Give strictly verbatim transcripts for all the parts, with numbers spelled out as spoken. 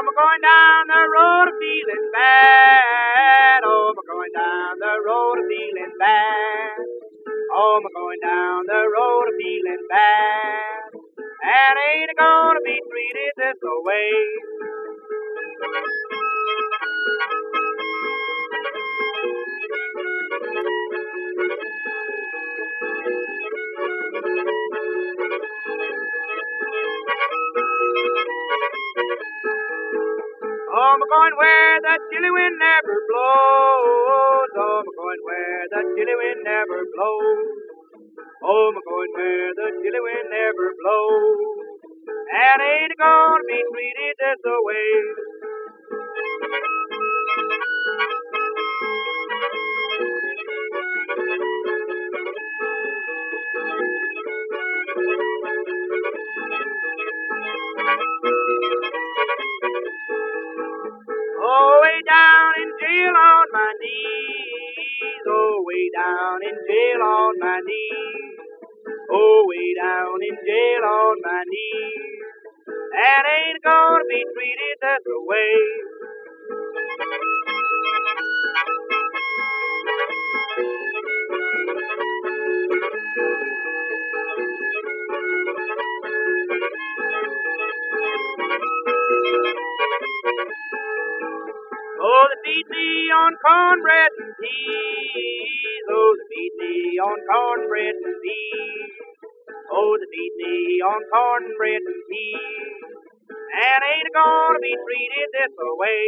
I'm going down the road of feeling bad. Oh, I'm going down the road of feeling bad. Oh, I'm going down the road of feeling bad. And ain't gonna be treated this way. Oh, I'm going where the chilly wind never blows. Oh, I'm going where the chilly wind never blows. Oh, I'm going where the chilly wind never blows. And ain't gonna be treated this way. Oh, way down in jail on my knees. Oh, way down in jail on my knees. Oh, way down in jail on my knees. And ain't gonna be treated this way. Oh, they feed me on cornbread and peas. Oh, they feed me on cornbread and peas. Oh, they feed me on cornbread and peas. And ain't gonna be treated this way.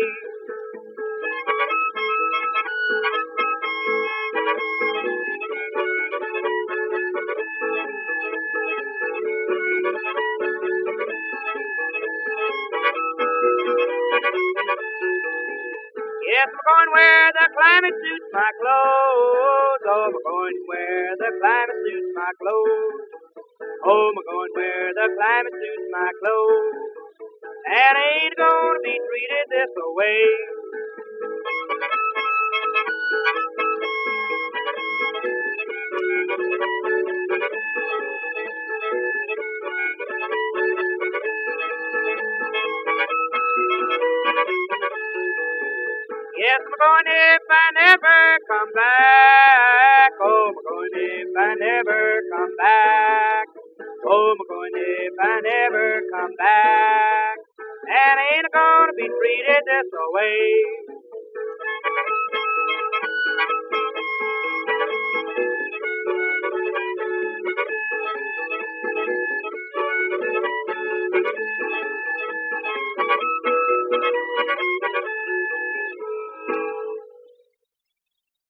Yes, I'm going where the climate suits my clothes. Oh, I'm going where the climate suits my clothes. Oh, I'm going where the climate suits my clothes. And ain't gonna be treated this way. Yes, I'm going if I never come back. Oh, I'm going if I never come back. Oh, I'm going if I never come back. And ain't gonna be treated this way.